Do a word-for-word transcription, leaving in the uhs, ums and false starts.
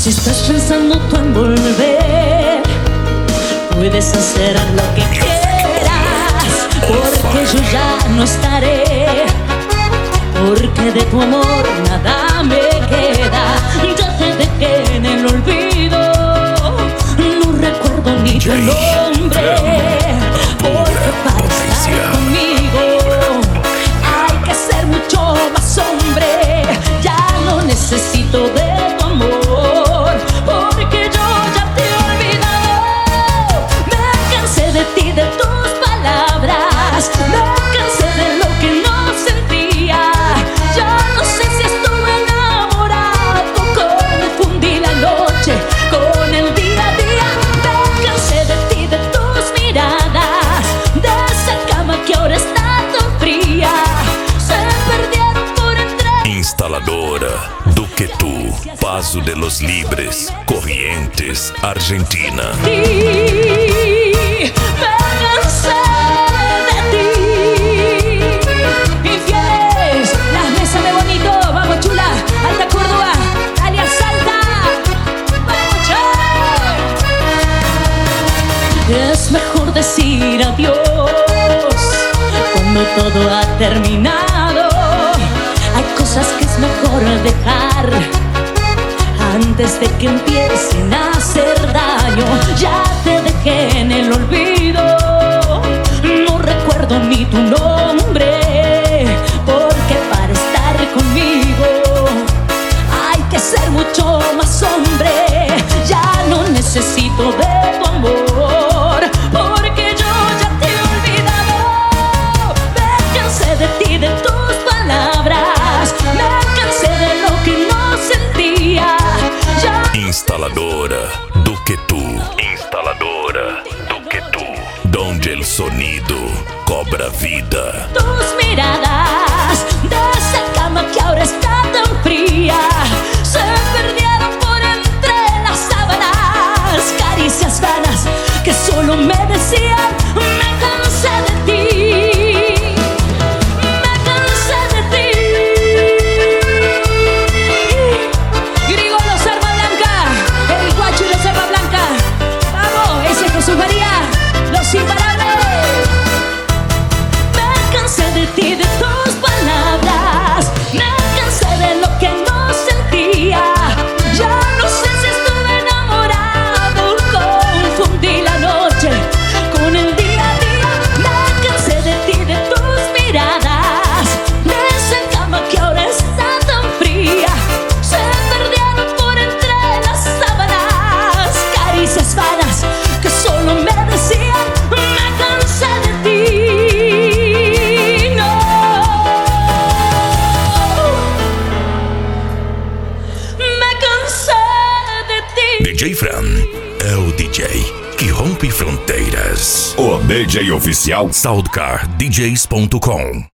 Si estás pensando tú en volver, puedes hacer lo que quieras, porque yo ya no estaré, porque de tu amor nada me queda. Ya te dejé en el olvido, no recuerdo ni tu nombre, porque para estar conmigo hay que ser mucho más hombre. Ya no necesito de tu amor, porque yo ya te he olvidado. Me cansé de ti, de tus palabras, me cansé de lo que no sentía. Ya no sé si estuve enamorado, confundí la noche con el día a día. Me cansé de ti, de tus miradas, de esa cama que ahora está tan fría. Se perdieron por entre. Instaladora Duquetú, Paso de los Libres, Corrientes, Argentina. Me cansé de ti. Infieles, las mesas de bonito. Vamos, chula, Alta Córdoba, dale a Salta. Vamos, che. Es mejor decir adiós cuando todo ha terminado. Hay cosas que es mejor dejar antes de que empiecen a hacer daño. Ya te dejé en el olvido, no recuerdo ni tu nombre, porque para estar conmigo hay que ser mucho más hombre. Ya no necesito de tu amor, porque yo ya te he olvidado. Me cansé de ti, de tus palabras, me cansé de lo que no sentía. Ya. Instaladora Duquetú, Instaladora Duquetú, donde el sonido cobra vida. Tus miradas, de esa cama que ahora está tan fría, se perdieron por entre las sábanas. Caricias vanas que solo me decían: me cansé de ti, me cansé de ti. Griego los Arma Blanca, el Guacho y los Arma Blanca. Vamos, ese es Jesús María, los imparables. Me cansé de ti, de tus palabras, me cansé de lo que no sentía. Ya no sé si estuve enamorado, confundí la noche con el día a día. Me cansé de ti, de tus miradas, de esa cama que ahora está tan fría. Se perdieron por entre las sábanas. Caricias vanas que solo me decían: me cansé de ti. No, me cansé de ti. D J Fran é o D J que rompe fronteiras. O D J oficial Soundcar D Js ponto com